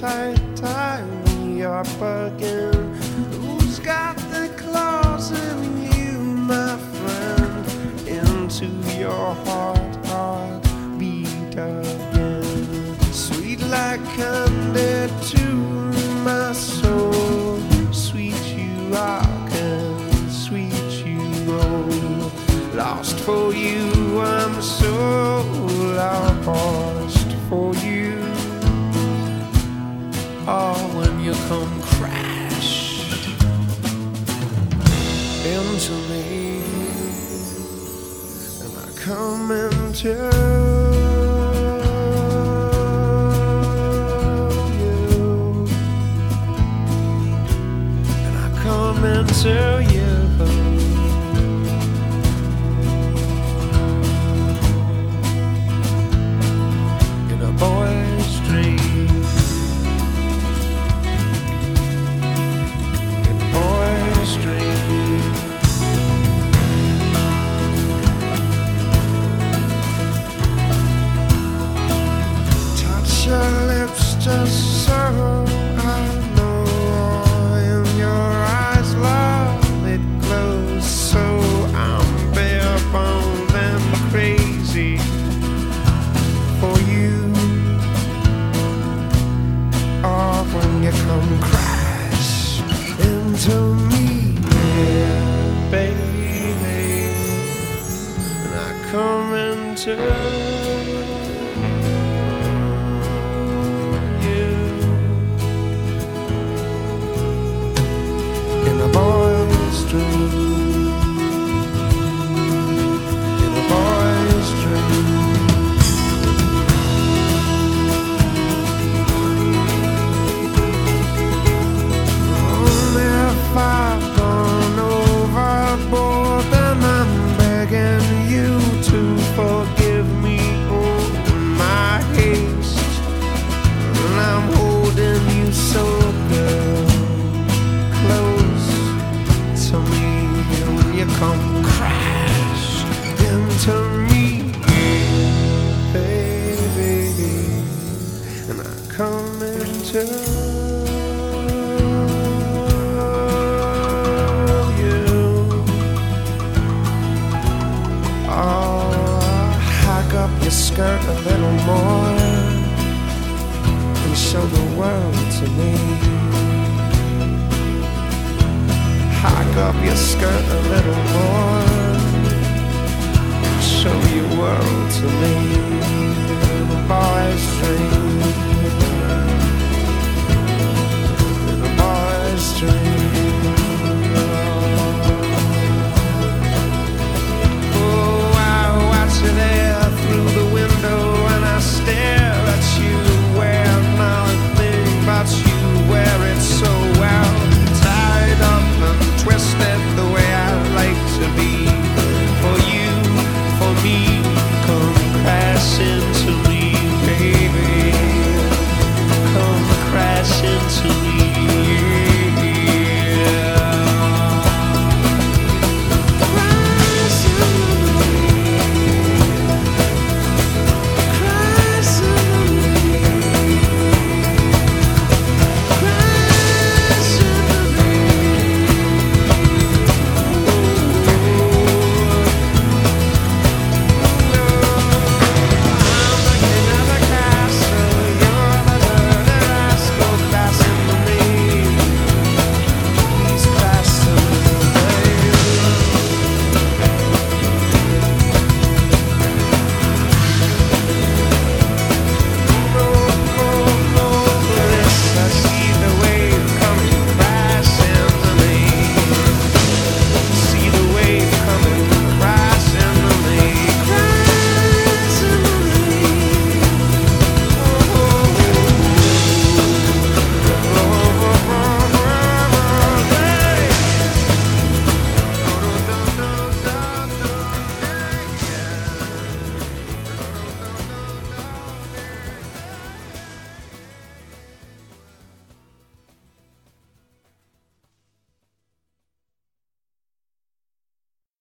tight, tie me up again. Who's got the claws in you, my friend? Into your heart beat again. Sweet like candy to my soul. Sweet you rock and sweet you roll. Lost for you, I'm so lost for you. Oh, when you come crash into me, and I come into you, and I come into you. Boy's dream, in boy's dream. Touch your lips just so I know. In your eyes, love, it glows so. I'm bare boned and crazy for you. When you come crash into me, yeah, baby, and I come into you in a boy's dream, in a boy's dream. I've gone overboard, then I'm begging you to forgive me all my haste. And I'm holding you so, girl, close to me. And when you come crash into me, baby, and I come into your skirt a little more and show the world to me. Hike up your skirt a little more and show your world to me. In a boy's dream, in a boy's dream.